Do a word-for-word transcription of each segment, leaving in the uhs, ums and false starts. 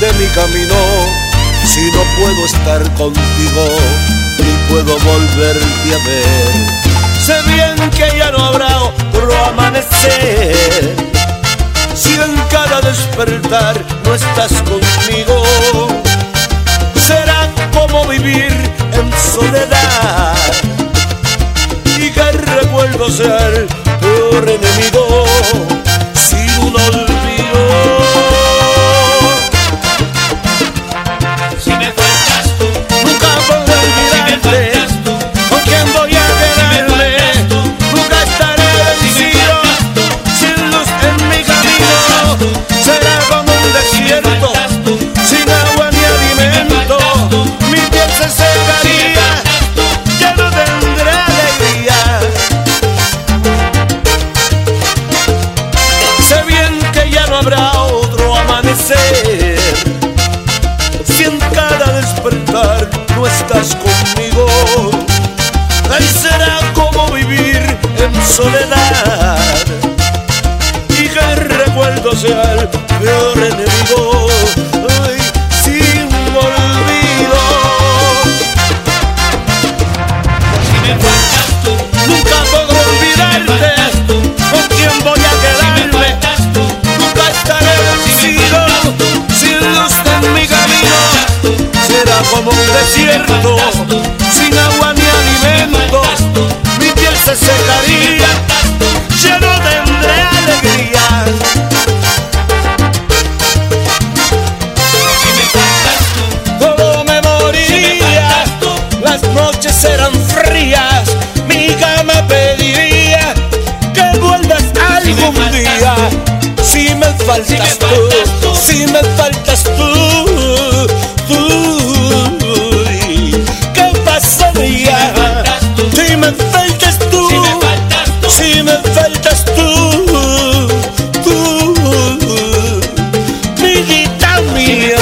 de mi camino si no puedo estar contigo ni puedo volverte a ver? Sé bien que ya no habrá otro amanecer si en cada despertar no estás conmigo. Será como vivir en soledad y que el recuerdo sea el peor enemigo sin un olvido. Si me faltas tú, nunca podré olvidarte. Si me faltas tú, ¿con quién voy a quedarme? Si me Nunca estaré vencido. Sin luz en mi camino será como un desierto, sin agua ni alimento. Mi piel se secaría, ya no tendré alegría. Sé bien que ya no habrá otro amanecer si en cada despertar no estás conmigo. Ay, será como vivir en soledad y que el recuerdo sea el peor enemigo. Ay, sin olvido. si me faltas tú, Nunca podré olvidarte. ¿Con quién voy a si me quedarme? faltas tú, Nunca estaré vencido. Sin luz en mi camino será como un desierto, sin agua ni alimento. Mi piel se secaría, ya no tendré alegría. si me faltas tú, Todo me moriría, las noches serán frías, mi cama pediría que vuelvas algún día. Si me faltas tú, si me faltas tú, tú, ¿qué pasaría? Si me faltas tú, si me faltas tú, si me faltas tú, tú, mi vida mía.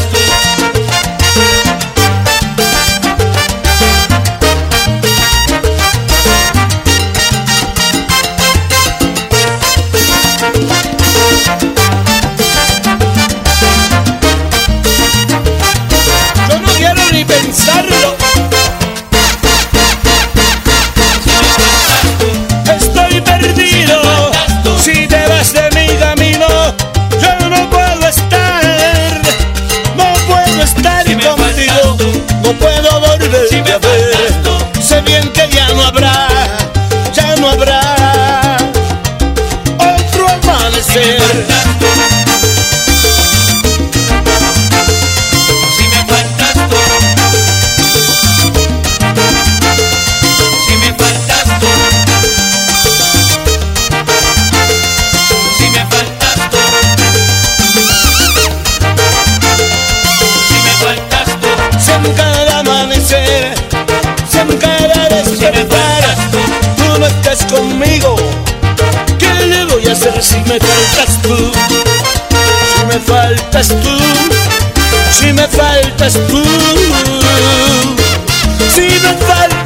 Yo no quiero ni pensarlo. Estoy perdido. Si te vas de mi camino, yo no puedo estar. No puedo estar contigo. No puedo volverte a ver. Sé bien que ya no habrá, ya no habrá otro amanecer. si me faltas tú, si me faltas tú, si me faltas tú, si me faltas tú, Si en cada amanecer, si en cada despertar tú no estás conmigo, ¿qué le voy a hacer si me faltas tú? Si me faltas tú, si me faltas tú, si me faltas